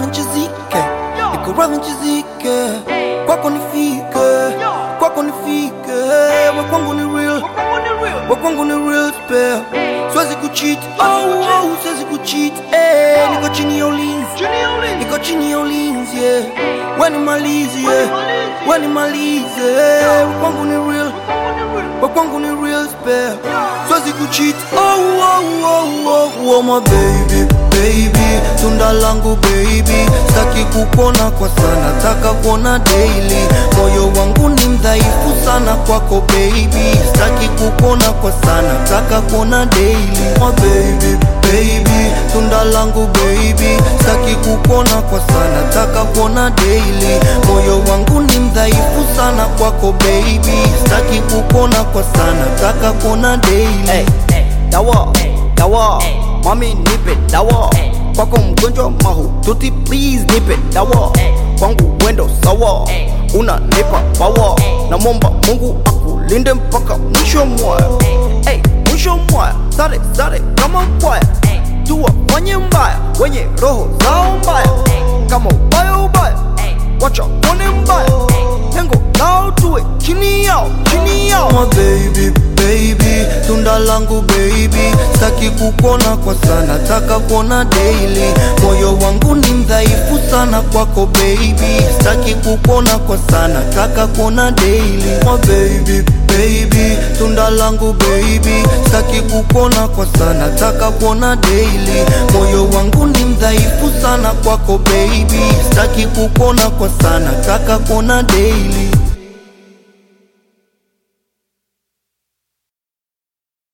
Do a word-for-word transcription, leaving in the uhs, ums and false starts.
nchizike, niko radhi nchizike, kwako nifike, kwako nifike. Wa kwangu ni real, wa kwangu ni real spare. Siwezi kucheat, oh oh, siwezi kucheat, eh. Niko chini ya ulinzi, niko chini ya ulinzi, yeah. When nimalize, yeah, when nimalize, wa kwangu ni real, wa kwangu ni real spare. Siwezi kucheat, oh oh oh oh, oh my baby, baby, tunda langu baby. Sitaki kukuona kwa sana, nataka kuona daily. Moyo wangu ni mdhaifu sana kwako baby. Sitaki kukuona kwa sana, nataka kuona daily. My baby, baby, tunda langu baby. Sitaki kukuona kwa sana, nataka kuona daily. Moyo wangu ni mdhaifu sana kwako baby. Sitaki kukuona kwa sana, nataka kuona daily. Hey, hey, dawa, dawa, mami nipe dawa. Kwako mgonjwa mahututi, please nipe dawa. Kwangu wendo sawa, unanipa power. Namwomba Mungu akulinde mpaka mwisho mwaya. Hey, mwisho mwaya, sare sare kama kwaya. Tuwafanye mbaya wenye roho zao mbaya. Kama ubaya ubaya, wacha kone mbaya. Lengo lao tuwe chini yao, chini yao. My baby, baby, tunda langu baby. Sitaki kukuona kwa sana, nataka kuona daily. Moyo wangu ni mdhaifu sana kwako baby. Sitaki kukuona kwa sana, nataka kuona daily. My baby, baby, tunda langu baby. Sitaki kukuona kwa sana, nataka kuona daily. Moyo wangu ni mdhaifu sana kwako baby. Sitaki kukuona kwa sana, nataka kuona daily.